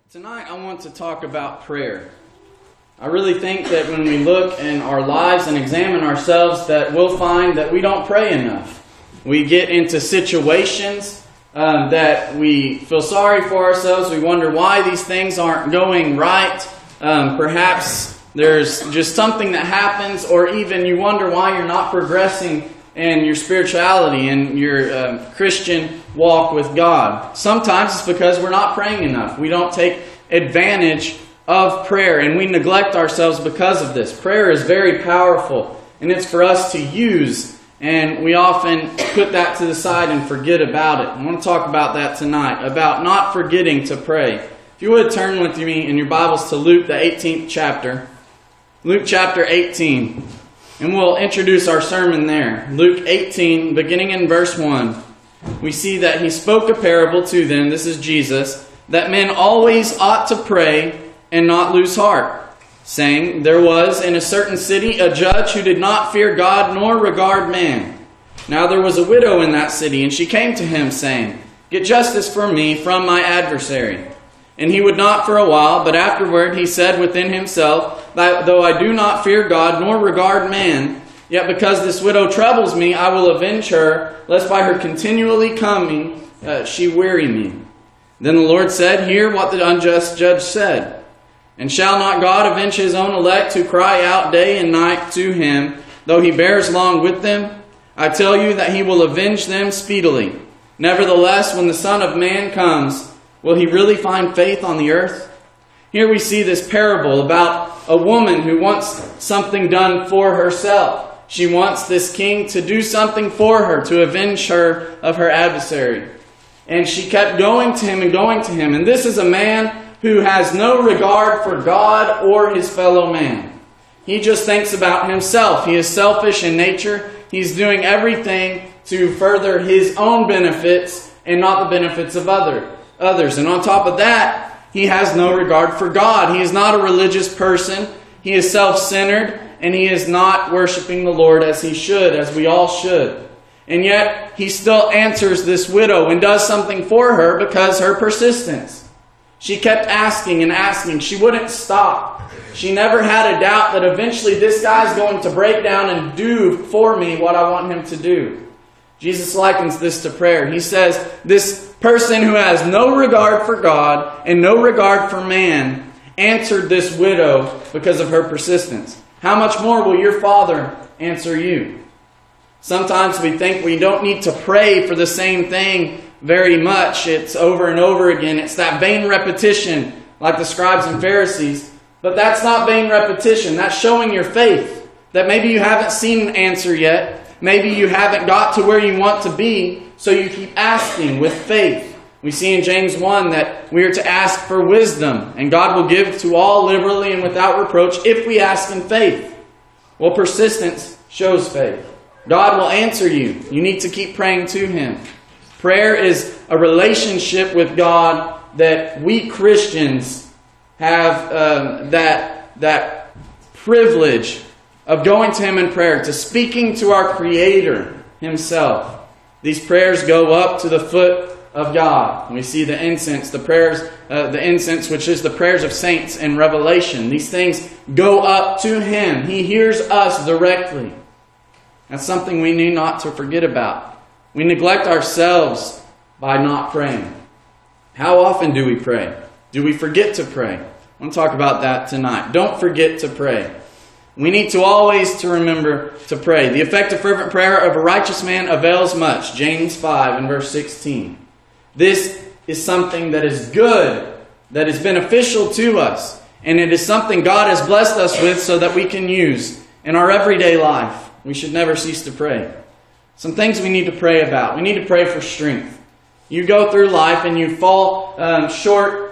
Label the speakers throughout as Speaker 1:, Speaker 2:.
Speaker 1: Tonight I want to talk about prayer. I really think that when we look in our lives and examine ourselves that we'll find that we don't pray enough. We get into situations that we feel sorry for ourselves. We wonder why these things aren't going right. Perhaps there's just something that happens, or even you wonder why you're not progressing in your spirituality and your Christian walk with God. Sometimes it's because we're not praying enough. We don't take advantage of prayer, and we neglect ourselves because of this. Prayer is very powerful, and it's for us to use, and we often put that to the side and forget about it. I want to talk about that tonight, about not forgetting to pray. If you would turn with me in your Bibles to Luke, the 18th chapter. Luke chapter 18. And we'll introduce our sermon there. Luke 18, beginning in verse 1. We see that he spoke a parable to them, this is Jesus, that men always ought to pray and not lose heart, saying, there was in a certain city a judge who did not fear God nor regard man. Now there was a widow in that city, and she came to him, saying, get justice for me from my adversary. And he would not for a while, but afterward he said within himself, that though I do not fear God nor regard man, yet because this widow troubles me, I will avenge her, lest by her continually coming she weary me. Then the Lord said, hear what the unjust judge said. And shall not God avenge his own elect who cry out day and night to him, though he bears long with them? I tell you that he will avenge them speedily. Nevertheless, when the Son of Man comes, will he really find faith on the earth? Here we see this parable about a woman who wants something done for herself. She wants this king to do something for her, to avenge her of her adversary. And she kept going to him and going to him. And this is a man who has no regard for God or his fellow man. He just thinks about himself. He is selfish in nature. He's doing everything to further his own benefits and not the benefits of others. And on top of that, he has no regard for God. He is not a religious person. He is self-centered, and he is not worshiping the Lord as he should, as we all should. And yet, he still answers this widow and does something for her because her persistence. She kept asking and asking. She wouldn't stop. She never had a doubt that eventually this guy's going to break down and do for me what I want him to do. Jesus likens this to prayer. He says, this person who has no regard for God and no regard for man answered this widow because of her persistence. How much more will your Father answer you? Sometimes we think we don't need to pray for the same thing very much. It's over and over again. It's that vain repetition like the scribes and Pharisees. But that's not vain repetition. That's showing your faith. That maybe you haven't seen an answer yet. Maybe you haven't got to where you want to be, so you keep asking with faith. We see in James 1 that we are to ask for wisdom, and God will give to all liberally and without reproach if we ask in faith. Well, persistence shows faith. God will answer you. You need to keep praying to Him. Prayer is a relationship with God that we Christians have that privilege of going to Him in prayer, to speaking to our Creator Himself. These prayers go up to the foot of God. We see the incense, the incense which is the prayers of saints in Revelation. These things go up to Him. He hears us directly. That's something we need not to forget about. We neglect ourselves by not praying. How often do we pray? Do we forget to pray? I want to talk about that tonight. Don't forget to pray. We need to always to remember to pray. The effective fervent prayer of a righteous man avails much. James 5 and verse 16. This is something that is good, that is beneficial to us. And it is something God has blessed us with so that we can use in our everyday life. We should never cease to pray. Some things we need to pray about. We need to pray for strength. You go through life and you fall short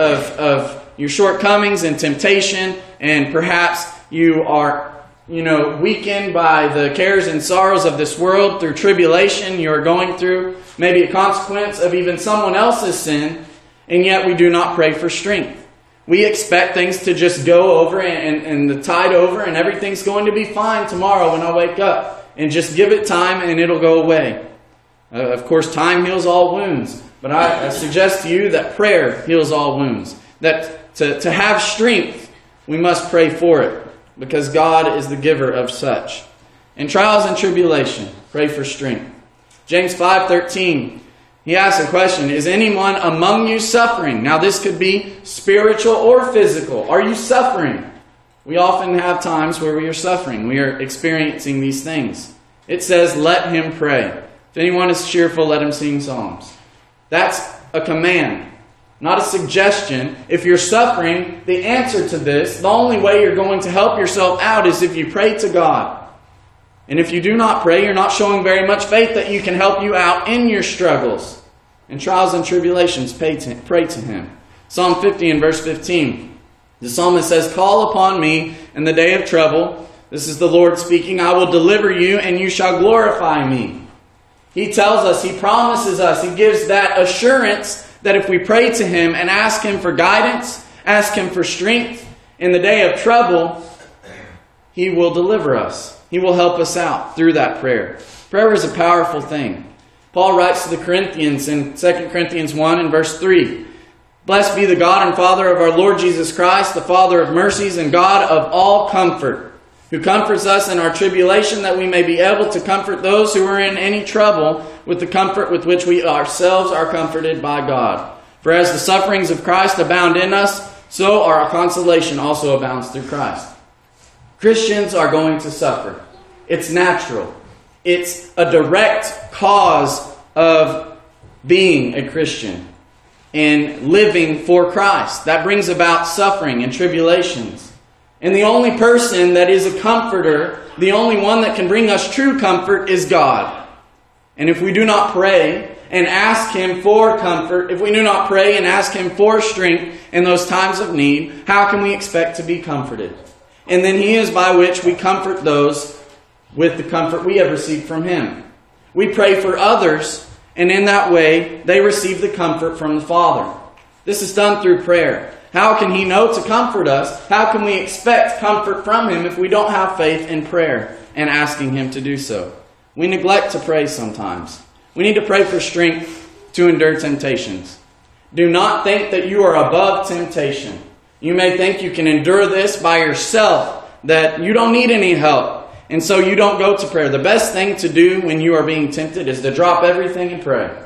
Speaker 1: of your shortcomings and temptation, and perhaps you are, weakened by the cares and sorrows of this world through tribulation you are going through, maybe a consequence of even someone else's sin, and yet we do not pray for strength. We expect things to just go over and the tide over, and everything's going to be fine tomorrow when I wake up, and just give it time and it'll go away. Of course, time heals all wounds, but I suggest to you that prayer heals all wounds. that to have strength, we must pray for it, because God is the giver of such. In trials and tribulation, pray for strength. James 5:13, he asks a question, is anyone among you suffering? Now this could be spiritual or physical. Are you suffering? We often have times where we are suffering. We are experiencing these things. It says, let him pray. If anyone is cheerful, let him sing psalms. That's a command, not a suggestion. If you're suffering, the answer to this, the only way you're going to help yourself out is if you pray to God. And if you do not pray, you're not showing very much faith that you can help you out in your struggles. In trials and tribulations, pray to Him. Psalm 50 and verse 15. The psalmist says, call upon me in the day of trouble. This is the Lord speaking. I will deliver you and you shall glorify me. He tells us, He promises us, He gives that assurance that if we pray to Him and ask Him for guidance, ask Him for strength in the day of trouble, He will deliver us. He will help us out through that prayer. Prayer is a powerful thing. Paul writes to the Corinthians in 2 Corinthians 1 and verse 3. Blessed be the God and Father of our Lord Jesus Christ, the Father of mercies and God of all comfort, who comforts us in our tribulation, that we may be able to comfort those who are in any trouble with the comfort with which we ourselves are comforted by God. For as the sufferings of Christ abound in us, so our consolation also abounds through Christ. Christians are going to suffer. It's natural. It's a direct cause of being a Christian and living for Christ. That brings about suffering and tribulations. And the only person that is a comforter, the only one that can bring us true comfort, is God. And if we do not pray and ask Him for comfort, if we do not pray and ask Him for strength in those times of need, how can we expect to be comforted? And then He is by which we comfort those with the comfort we have received from Him. We pray for others, and in that way, they receive the comfort from the Father. This is done through prayer. How can He know to comfort us? How can we expect comfort from Him if we don't have faith in prayer and asking Him to do so? We neglect to pray sometimes. We need to pray for strength to endure temptations. Do not think that you are above temptation. You may think you can endure this by yourself, that you don't need any help, and so you don't go to prayer. The best thing to do when you are being tempted is to drop everything and pray.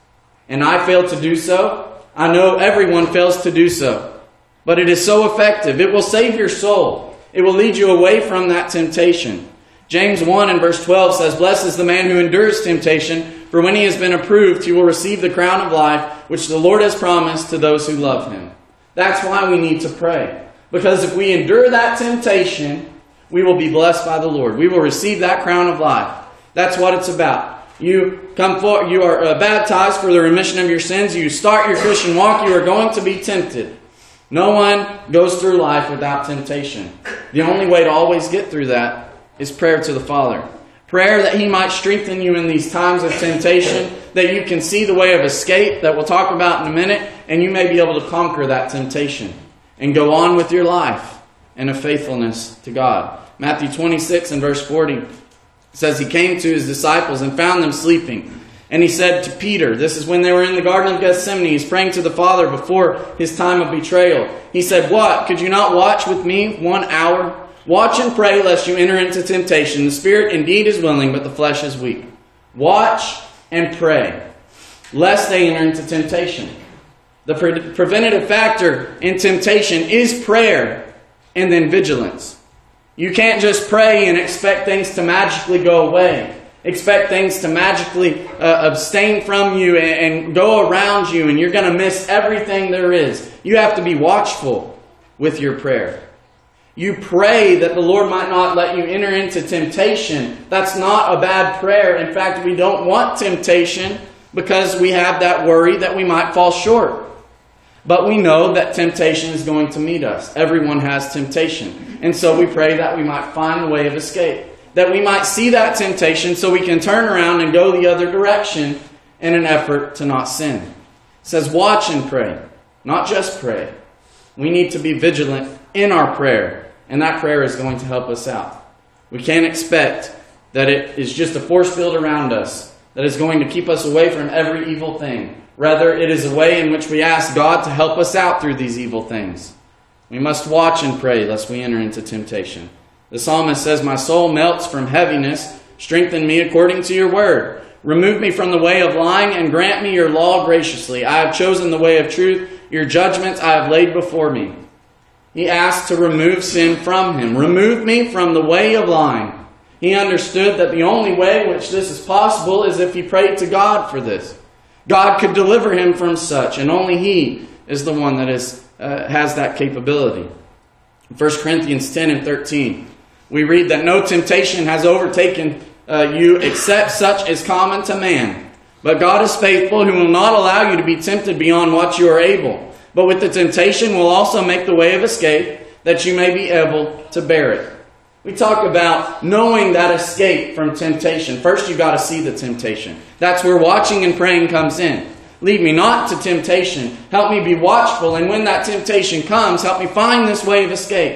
Speaker 1: And I fail to do so. I know everyone fails to do so. But it is so effective. It will save your soul. It will lead you away from that temptation. James 1 and verse 12 says, blessed is the man who endures temptation, for when he has been approved, he will receive the crown of life, which the Lord has promised to those who love Him. That's why we need to pray. Because if we endure that temptation, we will be blessed by the Lord. We will receive that crown of life. That's what it's about. You come forward, you are baptized for the remission of your sins. You start your Christian walk, you are going to be tempted. No one goes through life without temptation. The only way to always get through that is prayer to the Father. Prayer that He might strengthen you in these times of temptation, that you can see the way of escape that we'll talk about in a minute, and you may be able to conquer that temptation and go on with your life in a faithfulness to God. Matthew 26 and verse 40 says, He came to His disciples and found them sleeping. And He said to Peter, this is when they were in the Garden of Gethsemane, He's praying to the Father before His time of betrayal. He said, what? Could you not watch with me 1 hour? Watch and pray lest you enter into temptation. The spirit indeed is willing, but the flesh is weak. Watch and pray lest they enter into temptation. The preventative factor in temptation is prayer and then vigilance. You can't just pray and expect things to magically go away. Expect things to magically abstain from you and go around you, and you're going to miss everything there is. You have to be watchful with your prayer. You pray that the Lord might not let you enter into temptation. That's not a bad prayer. In fact, we don't want temptation because we have that worry that we might fall short. But we know that temptation is going to meet us. Everyone has temptation. And so we pray that we might find a way of escape. That we might see that temptation so we can turn around and go the other direction in an effort to not sin. It says watch and pray, not just pray. We need to be vigilant in our prayer, and that prayer is going to help us out. We can't expect that it is just a force field around us that is going to keep us away from every evil thing. Rather, it is a way in which we ask God to help us out through these evil things. We must watch and pray lest we enter into temptation. The psalmist says, "My soul melts from heaviness. Strengthen me according to your word. Remove me from the way of lying and grant me your law graciously. I have chosen the way of truth. Your judgments I have laid before me." He asked to remove sin from him. Remove me from the way of lying. He understood that the only way in which this is possible is if he prayed to God for this. God could deliver him from such, and only He is the one that has that capability. In 1 Corinthians 10 and 13, we read that no temptation has overtaken you except such as common to man. But God is faithful, who will not allow you to be tempted beyond what you are able, but with the temptation will also make the way of escape, that you may be able to bear it. We talk about knowing that escape from temptation. First, you've got to see the temptation. That's where watching and praying comes in. Lead me not to temptation. Help me be watchful, and when that temptation comes, help me find this way of escape.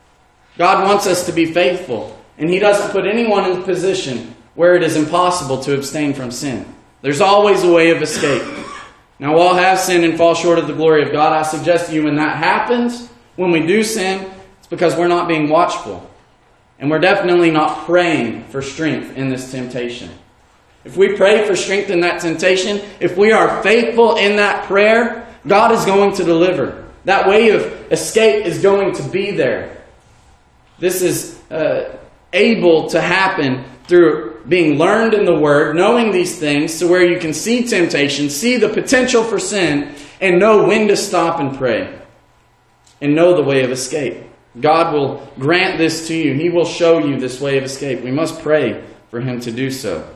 Speaker 1: God wants us to be faithful, and He doesn't put anyone in a position where it is impossible to abstain from sin. There's always a way of escape. Now, all have sinned and fall short of the glory of God. I suggest to you when that happens, when we do sin, it's because we're not being watchful. And we're definitely not praying for strength in this temptation. If we pray for strength in that temptation, if we are faithful in that prayer, God is going to deliver. That way of escape is going to be there. This is able to happen through being learned in the Word, knowing these things to where you can see temptation, see the potential for sin, and know when to stop and pray. And know the way of escape. God will grant this to you. He will show you this way of escape. We must pray for Him to do so.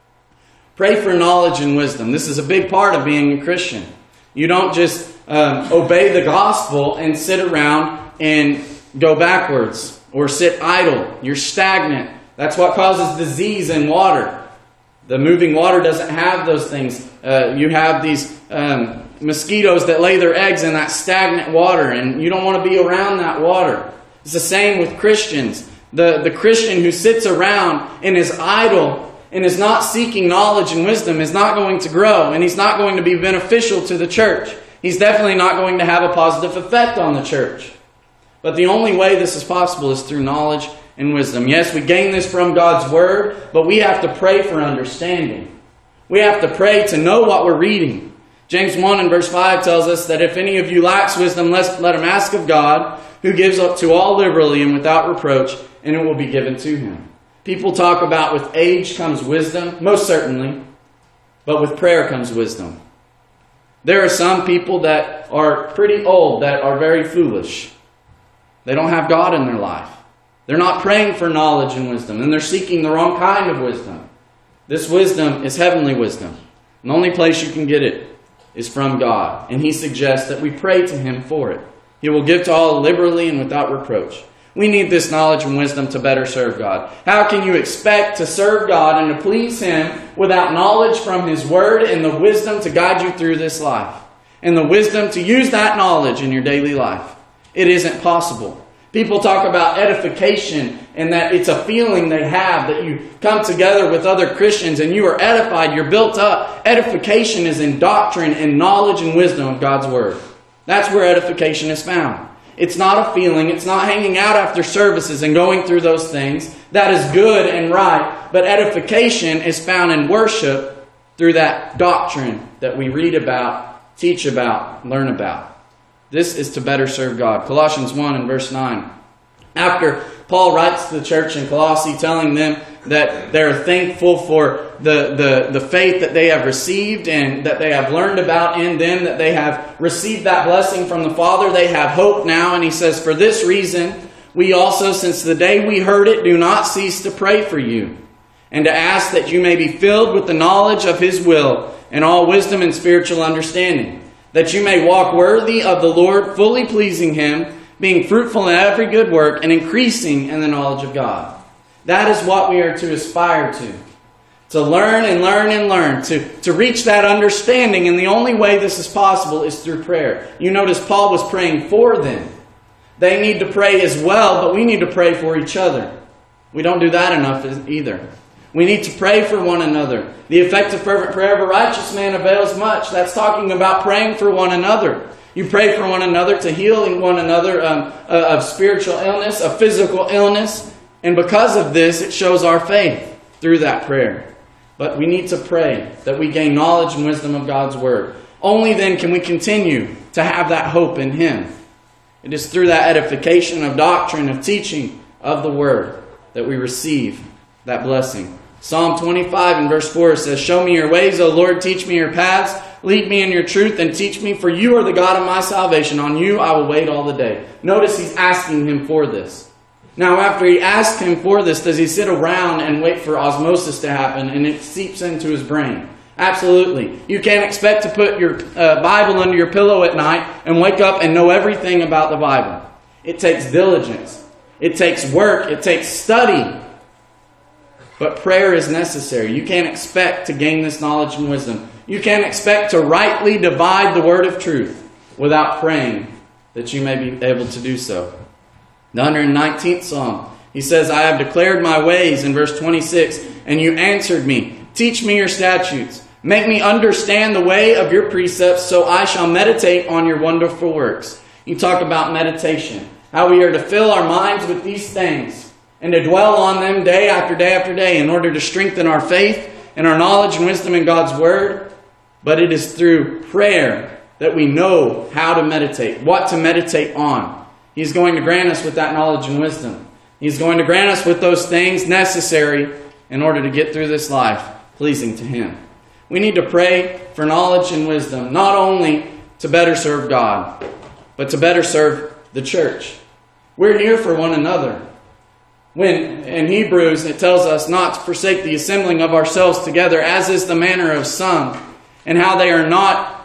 Speaker 1: Pray for knowledge and wisdom. This is a big part of being a Christian. You don't just obey the gospel and sit around and go backwards or sit idle. You're stagnant. That's what causes disease in water. The moving water doesn't have those things. You have these mosquitoes that lay their eggs in that stagnant water, and you don't want to be around that water. It's the same with Christians. The Christian who sits around and is idle and is not seeking knowledge and wisdom is not going to grow, and he's not going to be beneficial to the church. He's definitely not going to have a positive effect on the church. But the only way this is possible is through knowledge and wisdom. Yes, we gain this from God's Word, but we have to pray for understanding. We have to pray to know what we're reading. James 1 and verse 5 tells us that if any of you lacks wisdom, let him ask of God, who gives up to all liberally and without reproach, and it will be given to him. People talk about with age comes wisdom, most certainly, but with prayer comes wisdom. There are some people that are pretty old that are very foolish. They don't have God in their life. They're not praying for knowledge and wisdom, and they're seeking the wrong kind of wisdom. This wisdom is heavenly wisdom. And the only place you can get it is from God. And He suggests that we pray to Him for it. He will give to all liberally and without reproach. We need this knowledge and wisdom to better serve God. How can you expect to serve God and to please Him without knowledge from His Word and the wisdom to guide you through this life? And the wisdom to use that knowledge in your daily life? It isn't possible. People talk about edification and that it's a feeling they have that you come together with other Christians and you are edified, you're built up. Edification is in doctrine and knowledge and wisdom of God's Word. That's where edification is found. It's not a feeling. It's not hanging out after services and going through those things. That is good and right. But edification is found in worship through that doctrine that we read about, teach about, learn about. This is to better serve God. Colossians 1 and verse 9. After Paul writes to the church in Colossae telling them that they're thankful for the faith that they have received and that they have learned about in them, that they have received that blessing from the Father. They have hope now. And he says, for this reason, we also, since the day we heard it, do not cease to pray for you and to ask that you may be filled with the knowledge of His will and all wisdom and spiritual understanding, that you may walk worthy of the Lord, fully pleasing Him, being fruitful in every good work and increasing in the knowledge of God. That is what we are to aspire to. To learn and learn and learn. To reach that understanding. And the only way this is possible is through prayer. You notice Paul was praying for them. They need to pray as well, but we need to pray for each other. We don't do that enough either. We need to pray for one another. The effective fervent prayer of a righteous man avails much. That's talking about praying for one another. You pray for one another to healing one another of spiritual illness, of physical illness. And because of this, it shows our faith through that prayer. But we need to pray that we gain knowledge and wisdom of God's Word. Only then can we continue to have that hope in Him. It is through that edification of doctrine, of teaching of the Word, that we receive that blessing. Psalm 25 and verse 4 says, "Show me your ways, O Lord, teach me your paths. Lead me in your truth and teach me, for you are the God of my salvation. On you I will wait all the day." Notice he's asking him for this. Now, after he asked him for this, does he sit around and wait for osmosis to happen and it seeps into his brain? Absolutely. You can't expect to put your Bible under your pillow at night and wake up and know everything about the Bible. It takes diligence. It takes work. It takes study. But prayer is necessary. You can't expect to gain this knowledge and wisdom. You can't expect to rightly divide the word of truth without praying that you may be able to do so. The 119th Psalm, he says, "I have declared my ways," in verse 26, "and you answered me. Teach me your statutes. Make me understand the way of your precepts, so I shall meditate on your wonderful works." You talk about meditation, how we are to fill our minds with these things and to dwell on them day after day after day in order to strengthen our faith and our knowledge and wisdom in God's Word. But it is through prayer that we know how to meditate, what to meditate on. He's going to grant us with that knowledge and wisdom. He's going to grant us with those things necessary in order to get through this life pleasing to Him. We need to pray for knowledge and wisdom, not only to better serve God, but to better serve the church. We're here for one another. When in Hebrews it tells us not to forsake the assembling of ourselves together, as is the manner of some, and how they are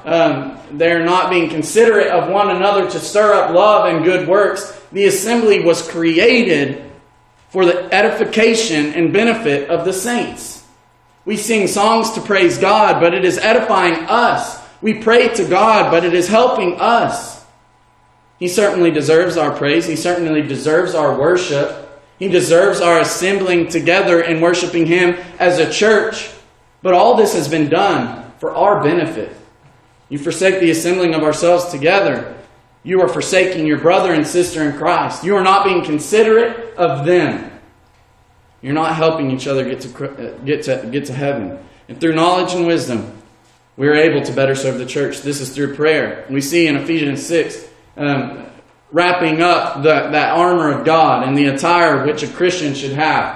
Speaker 1: not being considerate of one another to stir up love and good works. The assembly was created for the edification and benefit of the saints. We sing songs to praise God, but it is edifying us. We pray to God, but it is helping us. He certainly deserves our praise. He certainly deserves our worship. He deserves our assembling together and worshiping Him as a church. But all this has been done for our benefit. You forsake the assembling of ourselves together, you are forsaking your brother and sister in Christ. You are not being considerate of them. You're not helping each other get to heaven. And through knowledge and wisdom, we are able to better serve the church. This is through prayer. We see in Ephesians 6, wrapping up that armor of God and the attire which a Christian should have.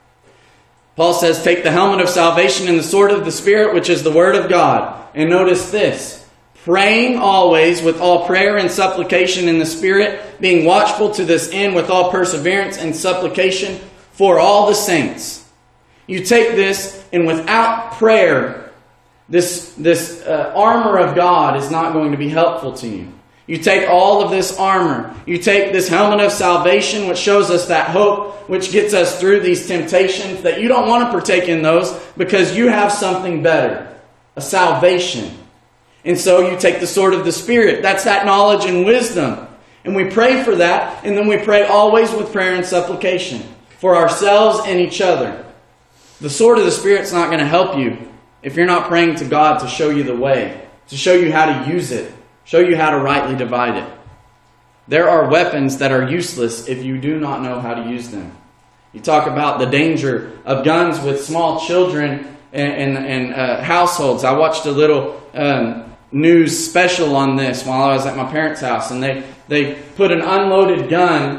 Speaker 1: Paul says, "Take the helmet of salvation and the sword of the Spirit, which is the Word of God." And notice this, "Praying always with all prayer and supplication in the Spirit, being watchful to this end with all perseverance and supplication for all the saints." You take this, and without prayer, this armor of God is not going to be helpful to you. You take all of this armor. You take this helmet of salvation, which shows us that hope, which gets us through these temptations, that you don't want to partake in those because you have something better, a salvation. And so you take the sword of the Spirit. That's that knowledge and wisdom. And we pray for that, and then we pray always with prayer and supplication for ourselves and each other. The sword of the Spirit's not going to help you if you're not praying to God to show you the way, to show you how to use it, show you how to rightly divide it. There are weapons that are useless if you do not know how to use them. You talk about the danger of guns with small children and households. I watched a little news special on this while I was at my parents' house, and they put an unloaded gun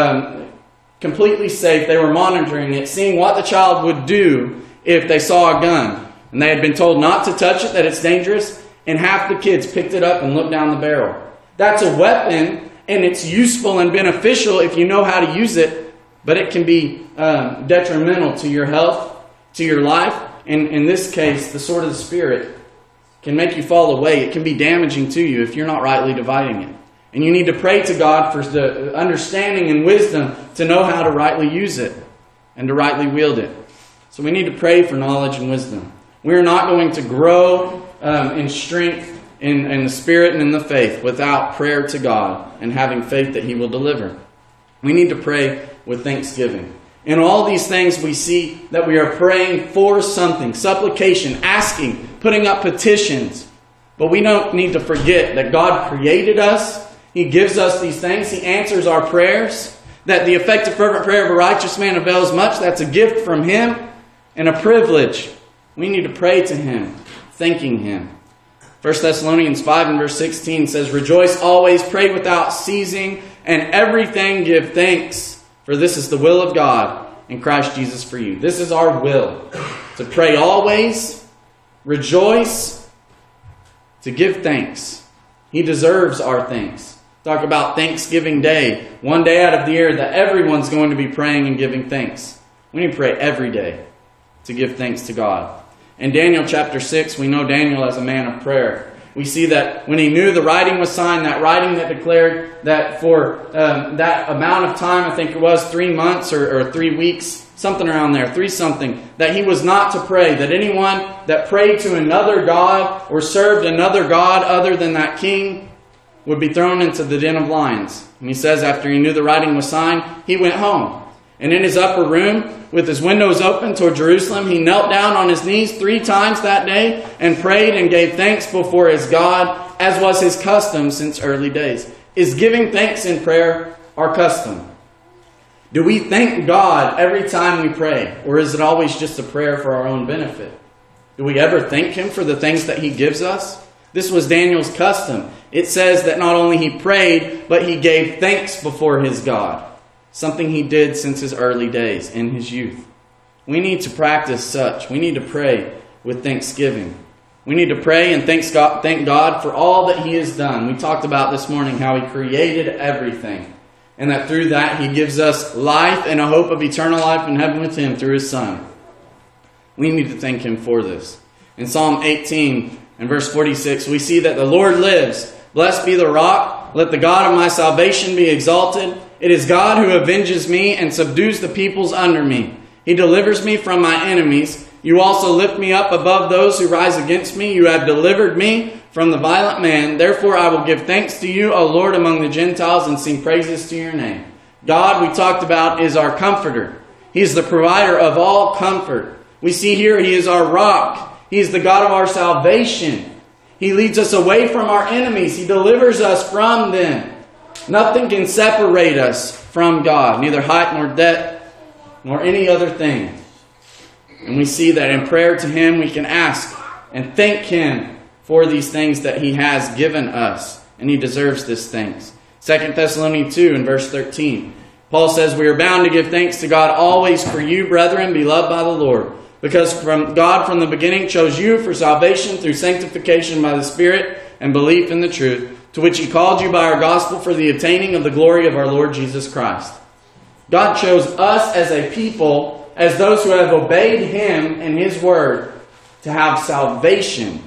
Speaker 1: completely safe. They were monitoring it, seeing what the child would do if they saw a gun. And they had been told not to touch it, that it's dangerous. And half the kids picked it up and looked down the barrel. That's a weapon, and it's useful and beneficial if you know how to use it, but it can be detrimental to your health, to your life. And in this case, the sword of the Spirit can make you fall away. It can be damaging to you if you're not rightly dividing it. And you need to pray to God for the understanding and wisdom to know how to rightly use it and to rightly wield it. So we need to pray for knowledge and wisdom. We're not going to grow in strength in the Spirit and in the faith without prayer to God and having faith that He will deliver. We need to pray with thanksgiving. In all these things we see that we are praying for something, supplication, asking, putting up petitions. But we don't need to forget that God created us. He gives us these things. He answers our prayers. That the effective fervent prayer of a righteous man avails much. That's a gift from Him and a privilege. We need to pray to Him, thanking Him. 1 Thessalonians 5 and verse 16 says, "Rejoice always, pray without ceasing, and everything give thanks, for this is the will of God in Christ Jesus for you." This is our will, to pray always, rejoice, to give thanks. He deserves our thanks. Talk about Thanksgiving Day, one day out of the year that everyone's going to be praying and giving thanks. We need to pray every day to give thanks to God. In Daniel chapter 6, we know Daniel as a man of prayer. We see that when he knew the writing was signed, that writing that declared that for that amount of time, I think it was 3 months or 3 weeks, something around there, 3 something, that he was not to pray, that anyone that prayed to another god or served another god other than that king would be thrown into the den of lions. And he says after he knew the writing was signed, he went home. And in his upper room, with his windows open toward Jerusalem, he knelt down on his knees 3 times that day and prayed and gave thanks before his God, as was his custom since early days. Is giving thanks in prayer our custom? Do we thank God every time we pray? Or is it always just a prayer for our own benefit? Do we ever thank Him for the things that He gives us? This was Daniel's custom. It says that not only he prayed, but he gave thanks before his God. Something he did since his early days, in his youth. We need to practice such. We need to pray with thanksgiving. We need to pray and thank God for all that He has done. We talked about this morning how He created everything. And that through that He gives us life and a hope of eternal life in heaven with Him through His Son. We need to thank Him for this. In Psalm 18 and verse 46, we see that the Lord lives. Blessed be the rock. Let the God of my salvation be exalted. It is God who avenges me and subdues the peoples under me. He delivers me from my enemies. You also lift me up above those who rise against me. You have delivered me from the violent man. Therefore I will give thanks to you, O Lord, among the Gentiles, and sing praises to your name. God, we talked about, is our comforter. He is the provider of all comfort. We see here He is our rock. He is the God of our salvation. He leads us away from our enemies. He delivers us from them. Nothing can separate us from God, neither height nor depth, nor any other thing. And we see that in prayer to Him, we can ask and thank Him for these things that He has given us. And He deserves these things. 2 Thessalonians 2 and verse 13. Paul says, "We are bound to give thanks to God always for you, brethren, beloved by the Lord. Because God from the beginning chose you for salvation through sanctification by the Spirit and belief in the truth, to which He called you by our gospel for the obtaining of the glory of our Lord Jesus Christ." God chose us as a people, as those who have obeyed Him and His word, to have salvation.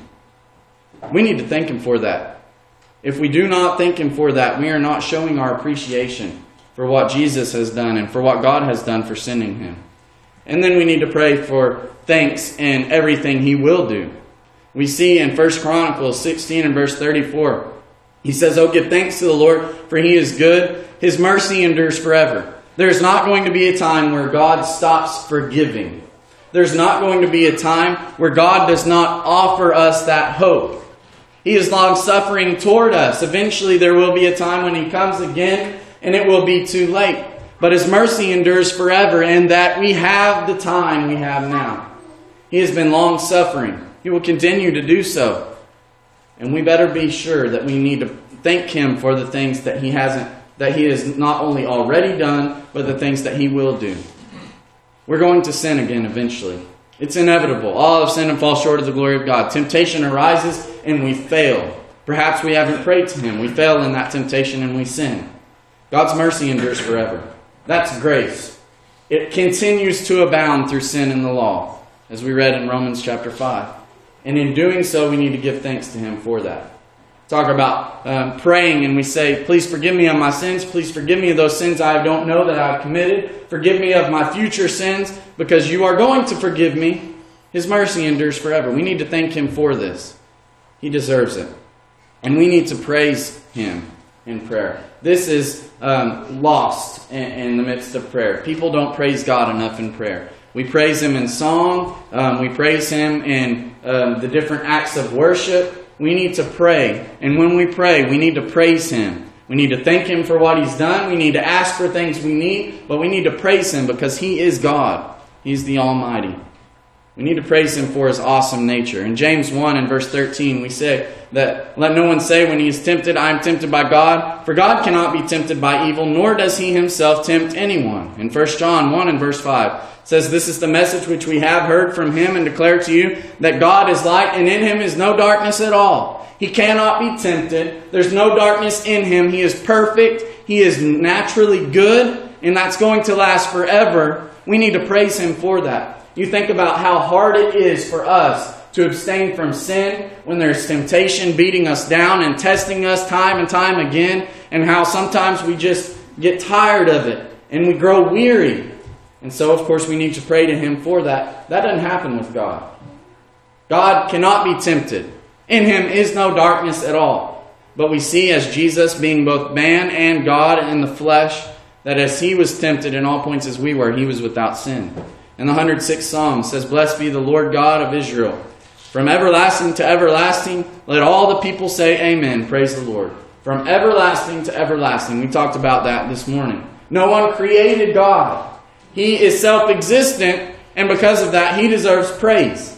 Speaker 1: We need to thank Him for that. If we do not thank Him for that, we are not showing our appreciation for what Jesus has done and for what God has done for sending Him. And then we need to pray for thanks in everything He will do. We see in 1 Chronicles 16 and verse 34, he says, "Oh, give thanks to the Lord, for He is good. His mercy endures forever." There's not going to be a time where God stops forgiving. There's not going to be a time where God does not offer us that hope. He is long-suffering toward us. Eventually there will be a time when He comes again and it will be too late. But His mercy endures forever, and that we have the time we have now. He has been long-suffering. He will continue to do so. And we better be sure that we need to thank Him for the things that He has not only already done, but the things that He will do. We're going to sin again eventually. It's inevitable. All have sinned and fall short of the glory of God. Temptation arises and we fail. Perhaps we haven't prayed to Him. We fail in that temptation and we sin. God's mercy endures forever. That's grace. It continues to abound through sin in the law, as we read in Romans chapter 5. And in doing so, we need to give thanks to Him for that. Talk about praying, and we say, "Please forgive me of my sins. Please forgive me of those sins I don't know that I've committed. Forgive me of my future sins, because you are going to forgive me." His mercy endures forever. We need to thank Him for this. He deserves it. And we need to praise Him. in prayer. This is lost in the midst of prayer. People don't praise God enough in prayer. We praise Him in song. We praise Him in the different acts of worship. We need to pray. And when we pray, we need to praise Him. We need to thank Him for what He's done. We need to ask for things we need. But we need to praise Him because He is God. He's the Almighty. We need to praise Him for His awesome nature. In James 1 and verse 13, we say that, "Let no one say when he is tempted, I am tempted by God. For God cannot be tempted by evil, nor does He Himself tempt anyone." In 1 John 1 and verse 5, it says, "This is the message which we have heard from Him and declare to you, that God is light, and in Him is no darkness at all. He cannot be tempted. There's no darkness in Him. He is perfect. He is naturally good, and that's going to last forever." We need to praise Him for that. You think about how hard it is for us to abstain from sin when there's temptation beating us down and testing us time and time again, and how sometimes we just get tired of it and we grow weary. And so, of course, we need to pray to Him for that. That doesn't happen with God. God cannot be tempted. In Him is no darkness at all. But we see as Jesus, being both man and God in the flesh, that as He was tempted in all points as we were, He was without sin. And the 106th Psalm says, "Blessed be the Lord God of Israel. From everlasting to everlasting, let all the people say amen." Praise the Lord. From everlasting to everlasting. We talked about that this morning. No one created God. He is self-existent, and because of that, He deserves praise.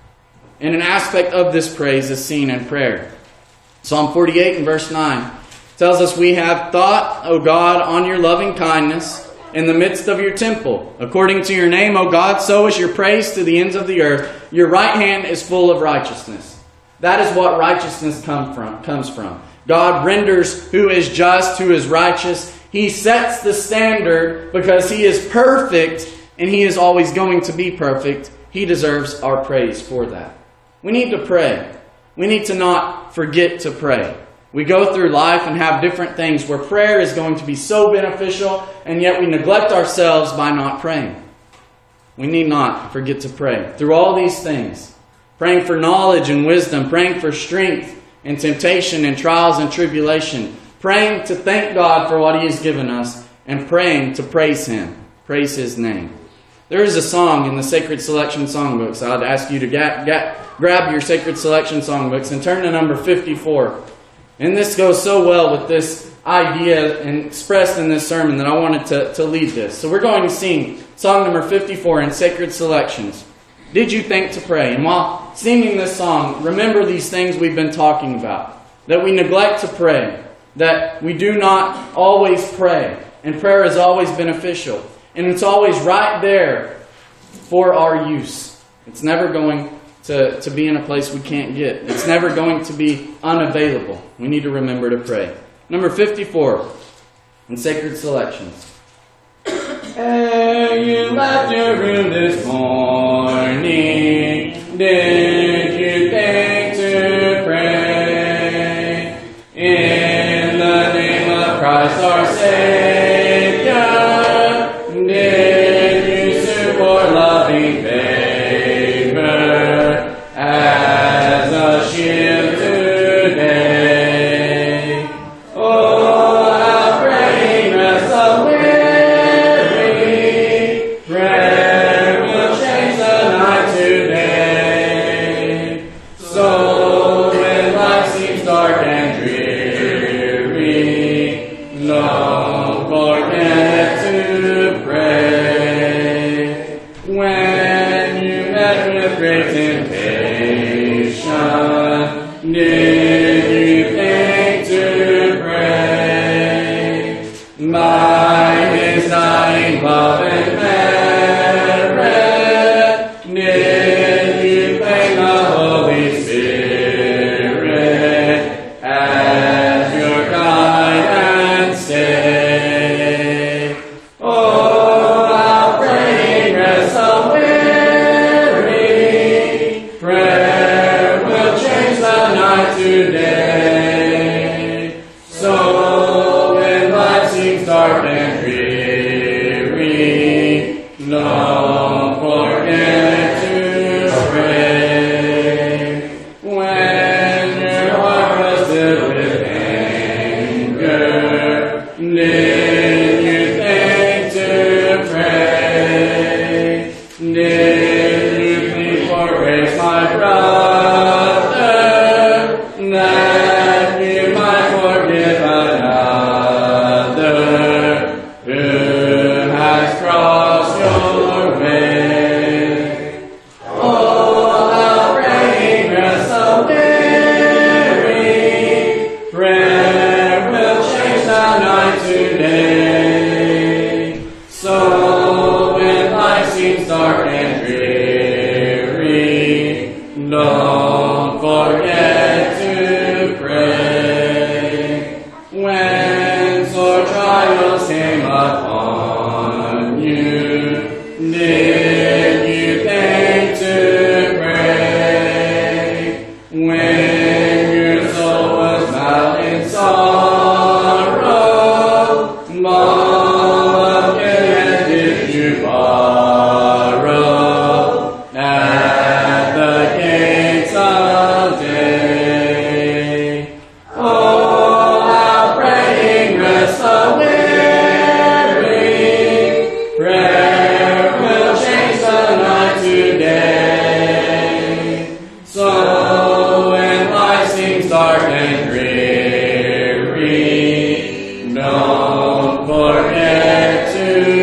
Speaker 1: And an aspect of this praise is seen in prayer. Psalm 48 and verse 9 tells us, "We have thought, O God, on your loving kindness in the midst of your temple. According to your name, O God, so is your praise to the ends of the earth. Your right hand is full of righteousness." That is what righteousness comes from. God renders who is just, who is righteous. He sets the standard because He is perfect, and He is always going to be perfect. He deserves our praise for that. We need to pray. We need to not forget to pray. We go through life and have different things where prayer is going to be so beneficial, and yet we neglect ourselves by not praying. We need not forget to pray. Through all these things, praying for knowledge and wisdom, praying for strength in temptation and trials and tribulation, praying to thank God for what He has given us, and praying to praise Him, praise His name. There is a song in the Sacred Selection Songbooks. I'd ask you to grab your Sacred Selection Songbooks and turn to number 54. And this goes so well with this idea and expressed in this sermon that I wanted to lead this. So we're going to sing song number 54 in Sacred Selections. Did you think to pray? And while singing this song, remember these things we've been talking about. That we neglect to pray. That we do not always pray. And prayer is always beneficial. And it's always right there for our use. It's never going to be in a place we can't get. It's never going to be unavailable. We need to remember to pray. Number 54 in Sacred Selections. Hey, you left your room this morning. Did you think to pray? In the name of Christ our Savior, did you sue for loving favor as a shield today? Oh, how praying rests of weary, prayer will change the night today. So when life seems dark and dreary, don't forget to pray. When you met with great temptation, did you think to pray? By His dying love and merit, did you thank the Holy Spirit as your guide and stay? Did you think to pray? Did you plead for grace, my brother, that you might forgive another who has crossed your way? Oh, how praying rests so weary, prayer will change the night today. So when life seems dark and dreary, don't forget to pray. When sore trials came upon you, did you think to pray? When your soul was bowed in sorrow, balm of Gilead did you borrow at the gates of day? Oh, how praying rests the weary, prayer will change the night today. So when life seems dark and dreary, don't forget to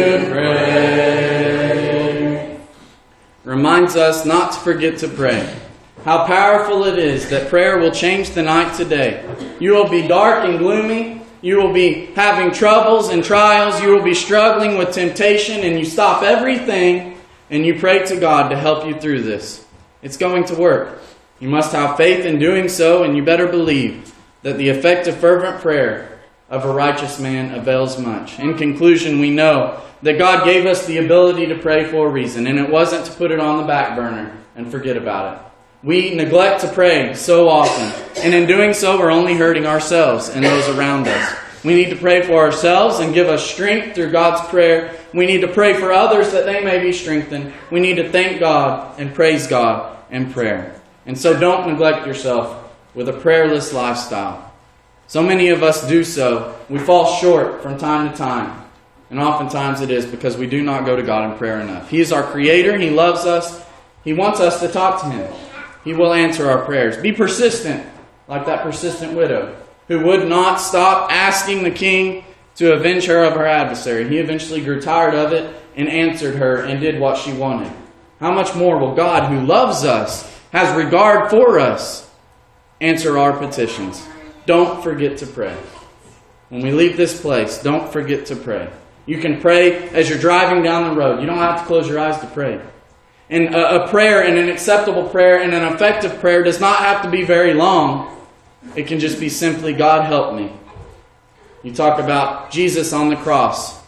Speaker 1: pray. Reminds us not to forget to pray. How powerful it is that prayer will change the night today. You will be dark and gloomy. You will be having troubles and trials. You will be struggling with temptation, and you stop everything and you pray to God to help you through this. It's going to work. You must have faith in doing so, and you better believe that the effective fervent prayer of a righteous man avails much. In conclusion, we know that God gave us the ability to pray for a reason, and it wasn't to put it on the back burner and forget about it. We neglect to pray so often, and in doing so, we're only hurting ourselves and those around us. We need to pray for ourselves and give us strength through God's prayer. We need to pray for others that they may be strengthened. We need to thank God and praise God in prayer. And so don't neglect yourself with a prayerless lifestyle. So many of us do so. We fall short from time to time. And oftentimes it is because we do not go to God in prayer enough. He is our Creator. He loves us. He wants us to talk to Him. He will answer our prayers. Be persistent, like that persistent widow, who would not stop asking the king to avenge her of her adversary. He eventually grew tired of it and answered her and did what she wanted. How much more will God, who loves us, has regard for us, answer our petitions? Don't forget to pray. When we leave this place, don't forget to pray. You can pray as you're driving down the road. You don't have to close your eyes to pray. And a prayer, and an acceptable prayer, and an effective prayer does not have to be very long. It can just be simply, God help me. You talk about Jesus on the cross.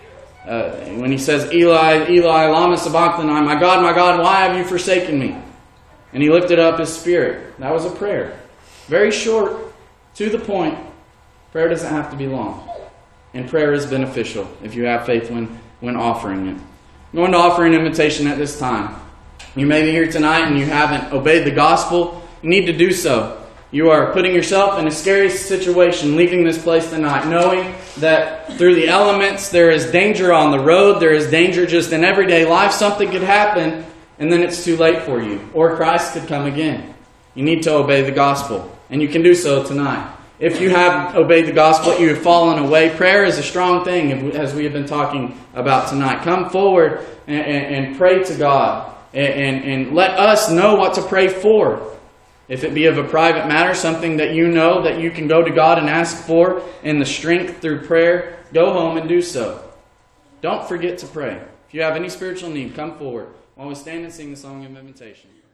Speaker 1: When He says, Eli, Eli, lama sabachthani, my God, why have you forsaken me? And He lifted up His spirit. That was a prayer. Very short, to the point. Prayer doesn't have to be long. And prayer is beneficial if you have faith when offering it. I'm going to offer an invitation at this time. You may be here tonight and you haven't obeyed the gospel. You need to do so. You are putting yourself in a scary situation, leaving this place tonight, knowing that through the elements there is danger on the road, there is danger just in everyday life. Something could happen and then it's too late for you. Or Christ could come again. You need to obey the gospel. And you can do so tonight. If you have obeyed the gospel, you have fallen away. Prayer is a strong thing, as we have been talking about tonight. Come forward and pray to God. And let us know what to pray for. If it be of a private matter, something that you know that you can go to God and ask for in the strength through prayer, go home and do so. Don't forget to pray. If you have any spiritual need, come forward while we stand and sing the song of invitation.